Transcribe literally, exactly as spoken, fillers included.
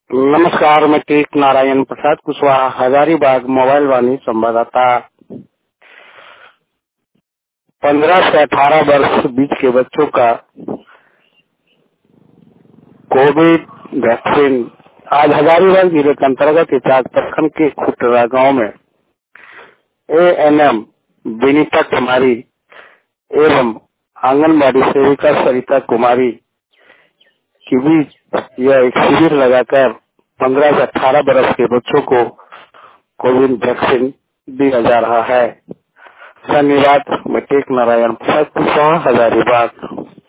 नमस्कार, मैं टेक नारायण प्रसाद कुशवाहा, हजारीबाग मोबाइल वाणी संवाददाता। पंद्रह से अठारह वर्ष बीच के बच्चों का कोविड वैक्सीन आज हजारीबाग जिले के अंतर्गत इचाक प्रखंड के खुटरा गांव में A N M Vinita Kumari एवं आंगनबाड़ी सेविका सरिता कुमारी के बीच यह एक शिविर लगाकर पंद्रह से अठारह वर्ष के बच्चों को कोविड वैक्सीन दिया जा रहा है। धन्यवाद। मैं टेक नारायण प्रसाद कुशवाहा, हजारीबाग।